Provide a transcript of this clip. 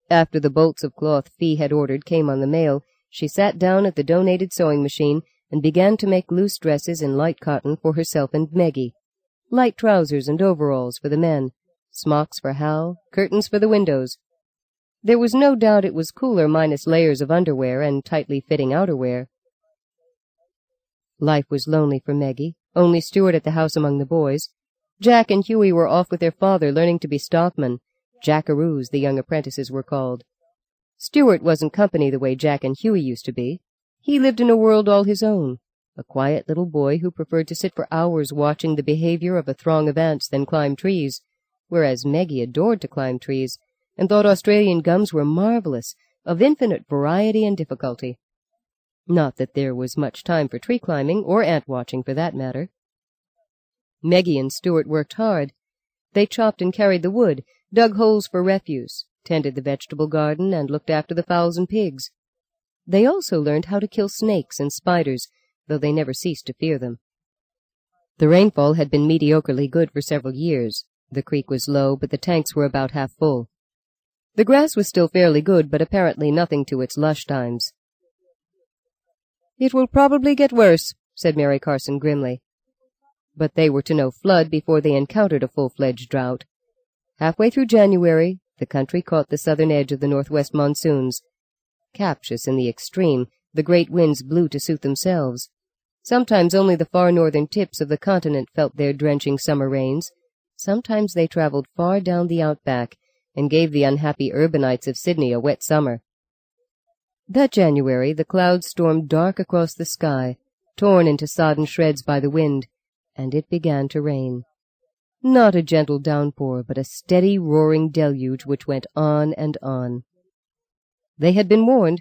After the bolts of cloth Fee had ordered came on the mail, she sat down at the donated sewing machine and began to make loose dresses in light cotton for herself and Meggie, light trousers and overalls for the men, smocks for Hal, curtains for the windows. There was no doubt it was cooler minus layers of underwear and tightly fitting outerwear. Life was lonely for Meggie, only Stuart at the house among the boys. Jack and Hughie were off with their father learning to be stockmen. Jackaroos, the young apprentices were called. Stuart wasn't company the way Jack and Hughie used to be. He lived in a world all his own, a quiet little boy who preferred to sit for hours watching the behavior of a throng of ants than climb trees, whereas Meggie adored to climb trees and thought Australian gums were marvelous, of infinite variety and difficulty. Not that there was much time for tree climbing, or ant-watching for that matter. Meggie and Stuart worked hard. They chopped and carried the wood, dug holes for refuse, tended the vegetable garden, and looked after the fowls and pigs. They also learned how to kill snakes and spiders, though they never ceased to fear them. The rainfall had been mediocrely good for several years. The creek was low, but the tanks were about half full. The grass was still fairly good, but apparently nothing to its lush times. "It will probably get worse," said Mary Carson grimly. But they were to know flood before they encountered a full-fledged drought. Halfway through January, the country caught the southern edge of the northwest monsoons. Captious in the extreme, the great winds blew to suit themselves. Sometimes only the far northern tips of the continent felt their drenching summer rains. Sometimes they traveled far down the outback and gave the unhappy urbanites of Sydney a wet summer. That January, the clouds stormed dark across the sky, torn into sodden shreds by the wind, and it began to rain. Not a gentle downpour, but a steady, roaring deluge which went on and on. They had been warned.